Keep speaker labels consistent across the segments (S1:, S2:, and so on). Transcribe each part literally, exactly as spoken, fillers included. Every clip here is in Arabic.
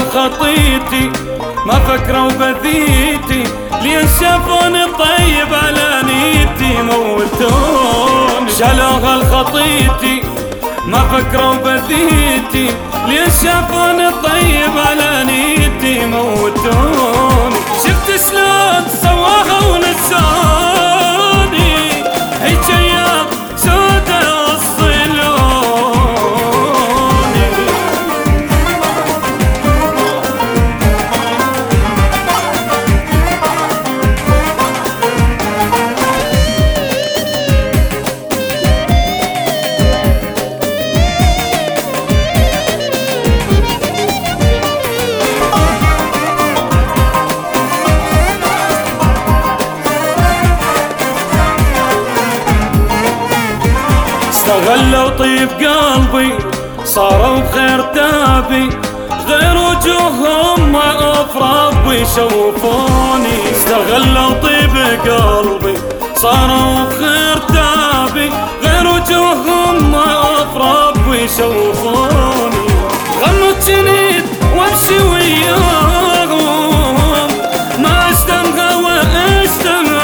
S1: خطيتي ما فكروا بذيتي، لين شافوني طيب على نيتي موتوني. شالوها الخطيتي ما فكروا بذيتي، لين شافوني طيب على نيتي موتوني. شفت شلون سواها ونسوني، هيك ايام سودا وصلوني. استغلوا طيب قلبي صاروا بخير تابي، غير وجوههم ما أوف ربي شوفوني. استغلوا طيب قلبي صاروا بخير تابي، غير وجوههم ما أوف ربي شوفوني. غموا جنيد وامشي وياهم، ما اشتمها واشتمها.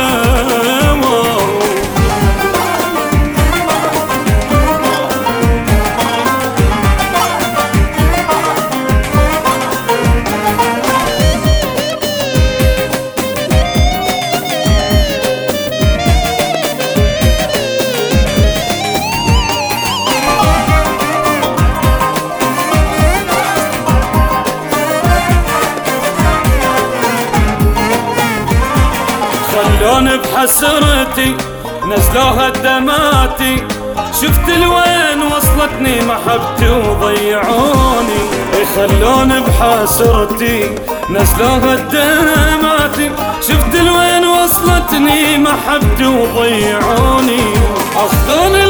S1: خلوني بحسرتي نزلوها دماتي، شفت لوين وصلتني محبتي وضيعوني. خلوني بحسرتي نزلوها دماتي، شفت لوين وصلتني محبتي وضيعوني. اخذوني